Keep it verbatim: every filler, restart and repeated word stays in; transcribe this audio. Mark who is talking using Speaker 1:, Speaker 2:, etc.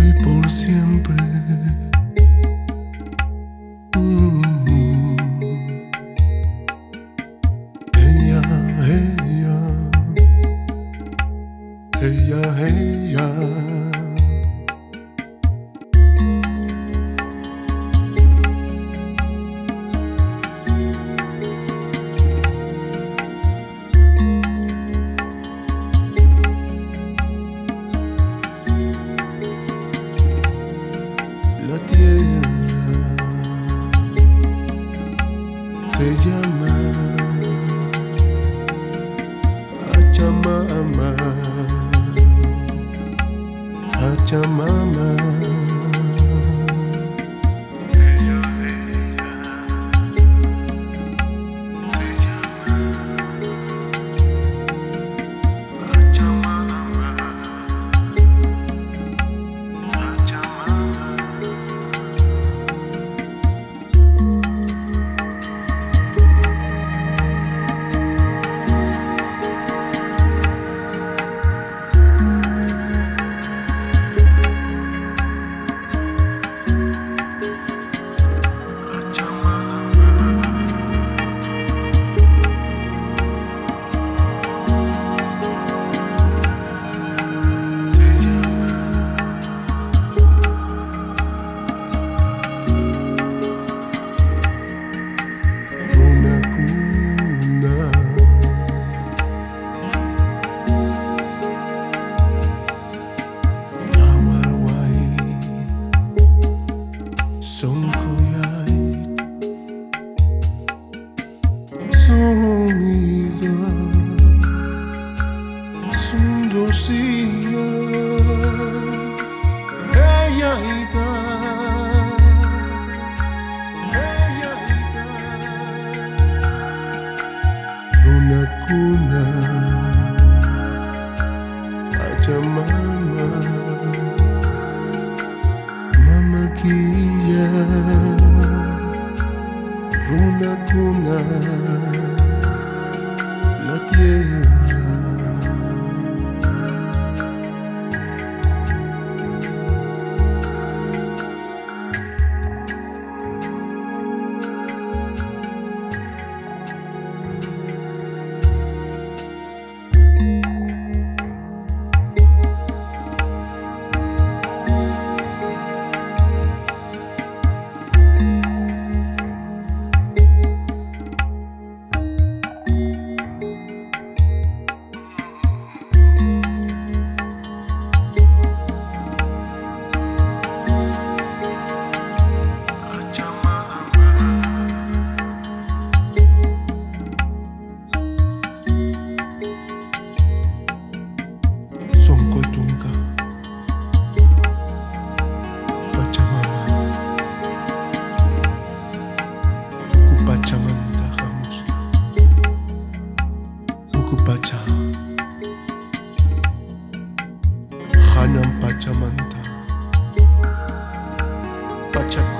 Speaker 1: y por siempre. Mm. Ella, ella, ella, ella. La tierra te llama, Pachamama, Pachamama. Ella, ella, te llama, Pachamama, Pachamama. Songkoyait Songida Sundosia Ella ita Ella ita Runa kuna Pachamama Mama Kia Runa kuna la tierra. Songkotunga Pachamama Buku Pachamanta Hamusla Buku Pacha Hanam Pachamanta Pachak